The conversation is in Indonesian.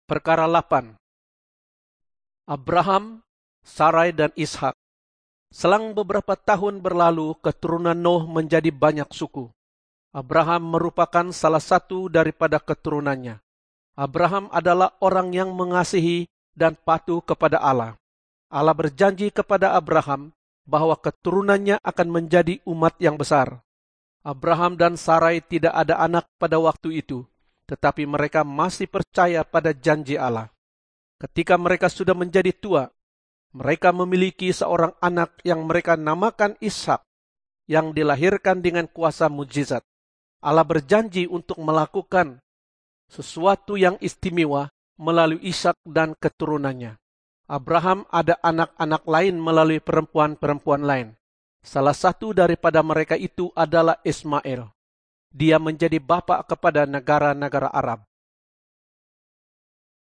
Perkara 8. Abraham, Sarai dan Ishak. Selang beberapa tahun berlalu, keturunan Nuh menjadi banyak suku. Abraham merupakan salah satu daripada keturunannya. Abraham adalah orang yang mengasihi dan patuh kepada Allah. Allah berjanji kepada Abraham bahwa keturunannya akan menjadi umat yang besar. Abraham dan Sarai tidak ada anak pada waktu itu, tetapi mereka masih percaya pada janji Allah. Ketika mereka sudah menjadi tua, mereka memiliki seorang anak yang mereka namakan Ishak, yang dilahirkan dengan kuasa mujizat. Allah berjanji untuk melakukan sesuatu yang istimewa melalui Ishak dan keturunannya. Abraham ada anak-anak lain melalui perempuan-perempuan lain. Salah satu daripada mereka itu adalah Ismail. Dia menjadi bapa kepada negara-negara Arab.